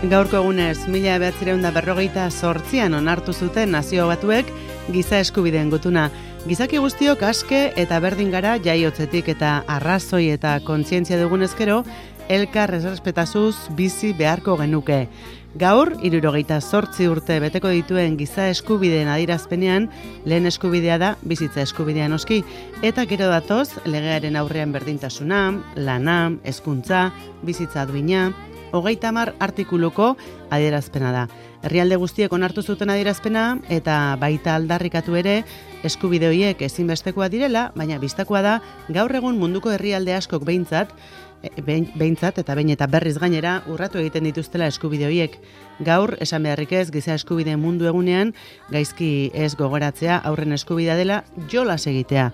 Gaurko egunez, 1948an onartu zuten Nazio Batuek giza eskubideen gutuna. Gizaki guztiok aske eta berdin gara jaiotzetik eta arrazoi eta kontzientzia dugunez gero, elkar errespetazuz bizi beharko genuke. Gaur, 78 urte beteko dituen giza eskubideen adierazpenean, lehen eskubidea da bizitza eskubidea noski, eta gero datoz legearen aurrean berdintasuna, lana, hezkuntza, bizitza duina, 30 artikuluko adierazpena da. Herrialde guztiek onartu zuten adierazpena eta baita aldarrikatu ere eskubide horiek ezinbestekoa direla, baina bistakoa da gaur egun munduko herrialde askok behintzat eta behin eta berriz gainera urratu egiten dituztela eskubide horiek. Gaur, esan beharrik ez, giza eskubide mundu egunean, gaizki ez gogoratzea aurren eskubidea dela jolas egitea.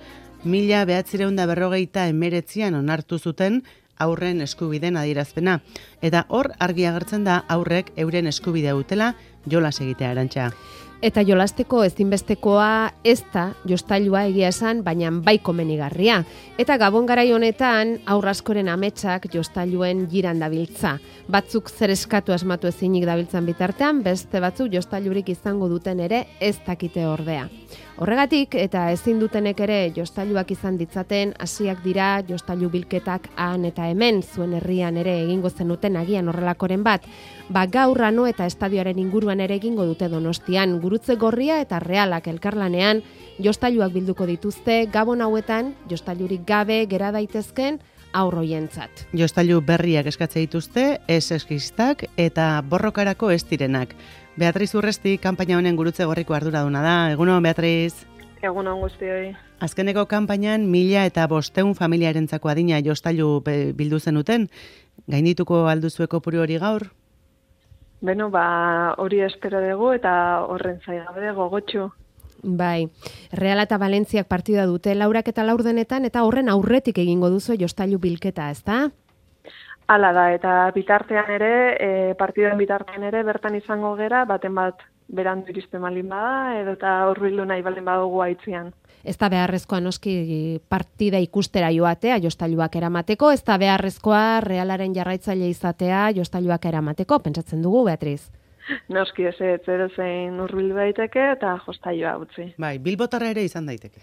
1949an onartu zuten aurren eskubideen adierazpena. Eta hor argi agertzen da aurrek euren eskubidea dutela jolas egitea, Arantxa. Eta jolasteko ezinbestekoa ez da jostailua egia esan, baina bai komenigarria. Eta Gabon garai honetan aur askoren ametsak jostailuen jiran dabiltza. Batzuk zer eskatu asmatu ezinik dabiltzan bitartean, beste batzuk jostailurik izango duten ere ez dakite ordea. Horregatik, eta ezin dutenek ere jostailuak izan ditzaten, hasiak dira jostailu bilketak han eta hemen, zuen herrian ere egingo zenuten agian horrelakoren bat. Gaur Ano eta estadioaren inguruan ere egingo dute Donostian, Gurutze Gorria eta Realak elkarlanean jostailuak bilduko dituzte, Gabon hauetan jostailurik gabe gera daitezken aurroientzat. Jostailu berriak eskatze dituzte, ez eskistak eta borrokarako ez direnak. Beatriz Urresti, kanpaina honen Gurutze Gorriko arduraduna da. Egunon, Beatriz? Egunon guztioi. Azkeneko kanpainan 1500 familiarentzako adina jostailu bildu zenuten. Gaindituko alduzue kopuru hori gaur? Beno, hori espero dugu eta horren zaigabe gogotxu. Bai, Reala eta Valentziak partida dute laurak eta laurdenetan eta horren aurretik egingo duzu jostailu bilketa, ezta? Hala da, eta bitartean ere, partidoen bitartean ere, bertan izango gera, baten bat berandu iristen balin bada, edo eta hurbildu nahi balin badugu aitzian. Ez da beharrezkoa noski partida ikustera joatea jostailuak eramateko, ez da beharrezkoa Realaren jarraitzaile izatea jostailuak eramateko, pentsatzen dugu, Beatriz? Noski ez zein hurbildu daiteke eta jostailua utzi. Bai, bilbotarra ere izan daiteke.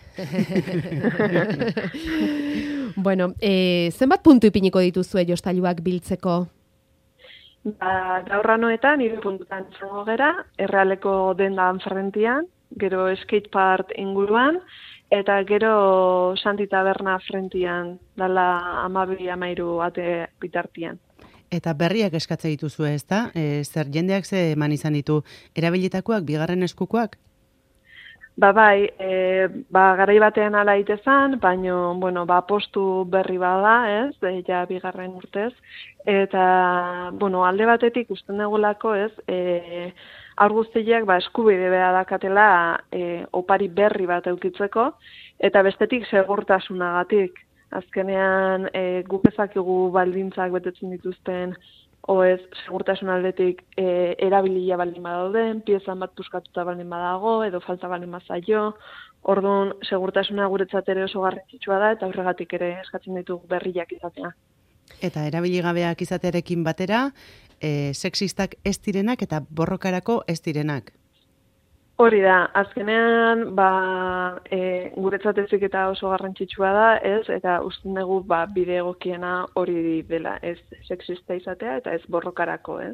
Bueno, zenbat puntu ipiniko dituzue jostailuak biltzeko? Gaur Anoetan 3 puntutan izango gera, Errealeko dendan frentian, gero skatepark inguruan, eta gero Santi Taberna frentian, dala 12-13 ate bitartian. Eta berriak eskatze dituzu, ez da? Zer jendeak ze eman izan ditu, erabilitakoak, bigarren eskukoak? Bai, garai batean ala itezan, baino, postu berri bada, ez, ja bigarren urtez, eta, alde batetik usten dugulako, ez, haur guztiak eskubide beha dakatela opari berri bat eukitzeko, eta bestetik segurtasunagatik. Azkenean, guk ezakigu baldintzak betetzen dituzten, oez, segurtasun aldetik erabilia baldin badauden, piezan bat puskatuta baldin badago, edo falta baldin bazaio, orduan segurtasuna guretzat ere oso garrantzitsua da, eta horregatik ere eskatzen ditugu berriak izatea. Eta erabiligabeak izatearekin batera, sexistak ez direnak eta borrokarako ez direnak. Hori da, azkenean, guretzat ezik eta oso garrantzitsua da, ez, eta usten dugu bide egokiena hori dela, ez sexista izatea eta ez borrokarako, ez.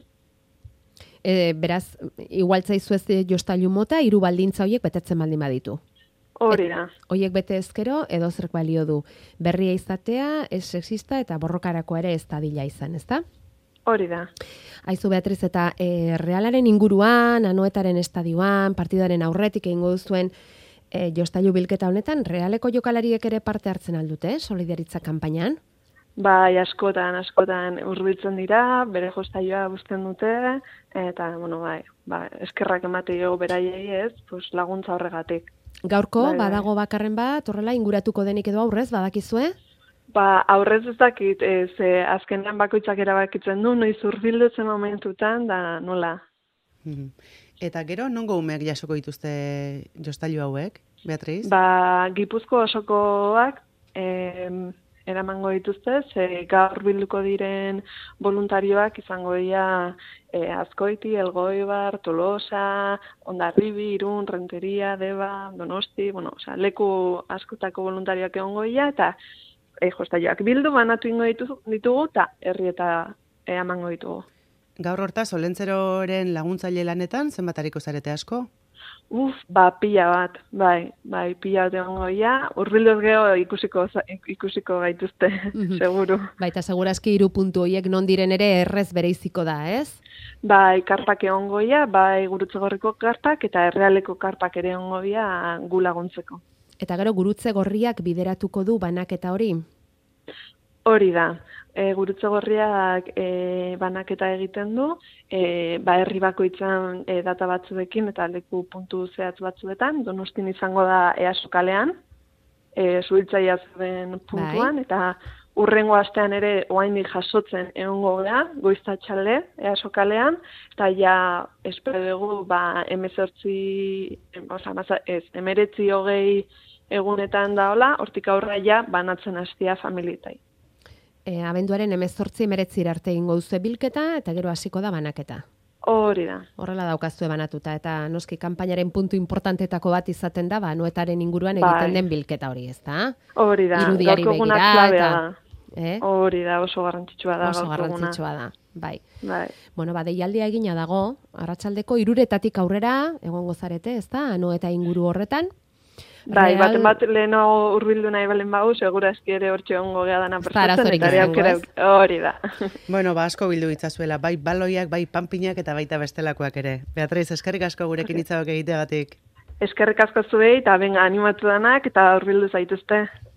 Beraz, igual zaizu ez jostailu mota, 3 baldintza horiek betetzen baldin baditu. Hori da. Horiek bete ezkero, edo zerk balio du. Berria izatea, ez sexista eta borrokarako ere ez dadila izan, ezta? Hori da. Aizu Beatriz, eta Realaren inguruan, Anoetaren estadioan, partidaren aurretik egingo duzuen jostailu bilketa honetan, Realeko jokalariek ere parte hartzen aldute, solidaritza kanpainan? Bai, askotan hurbiltzen dira, bere jostailua uzten dute, eta, eskerrak emateo beraiei ez, laguntza horregatik. Gaurko, badago bakarren bat, horrela inguratuko denik edo aurrez, badakizue? Aurrez ez dakit, azkenean bakoitzak erabakitzen du, noiz hurbildutzen momentutan, da nola. Eta gero, nongo umeak jasoko dituzte jostailu hauek, Beatriz? Gipuzko osokoak, eramango dituzte, gaur bilduko diren voluntarioak izango dira Azkoiti, Elgoibar, Tolosa, Hondarribi, Irun, Renteria, Deba, Donosti, leku askotako voluntarioak egongo dira, eta jostaioak bildu banatu ingo ditugu, eta herri eta emango ditugu. Gaur hortaz, Olentzeroren laguntzaile lanetan, zenbatariko zarete asko? Pila bat, bai, pila bat egongo ia, urbildoz geho ikusiko gaituzte, seguru. Baita segurazki 3 puntu horiek non diren ere errez bereiziko da, ez? Bai, karpak egongo ia, bai Gurutze Gorriko karpak eta Errealeko karpak ere egongo ia gu laguntzeko. Eta gero Gurutze Gorriak bideratuko du banaketa hori? Hori da. Gurutze Gorriak banaketa egiten du, herri bakoitzan data batzuekin eta leku puntu zehatz batzuetan, Donostin izango da EASO kalean, Zuhiltzaia zuen puntuan, eta urrengo astean ere oraindik jasotzen egongo da, goiztatxalde EASO kalean, eta ja espero dugu 19-20 egunetan daola, hortik aurra ja banatzen hastia familietai. Abenduaren 18-19 arte egingo duzu bilketa eta gero hasiko da banaketa. Hori da. Horrela daukazue banatuta eta noski kanpainaren puntu importantetako bat izaten da, noetaren inguruan egiten den bilketa hori, ezta? Hori da. Irudiari begira eta hori da, oso garrantzitsua da. Oso garrantzitsua da, bai. Bueno, deialdia egina dago, arratsaldeko 3:00 aurrera egongo zarete, ezta? Noeta inguru horretan. Bai, baten bat leheno urbildu nahi balen bagu, segurazki ere hortxe egongo gea dana prestatzen, hori da. Bueno, asko bildu itzazuela, bai baloiak, bai panpinak eta baita bestelakoak ere. Beatriz, eskerrik asko gurekin hitzak egiteagatik. Eskerrik asko zuei, eta benga animatu danak, eta urbildu zaituzte.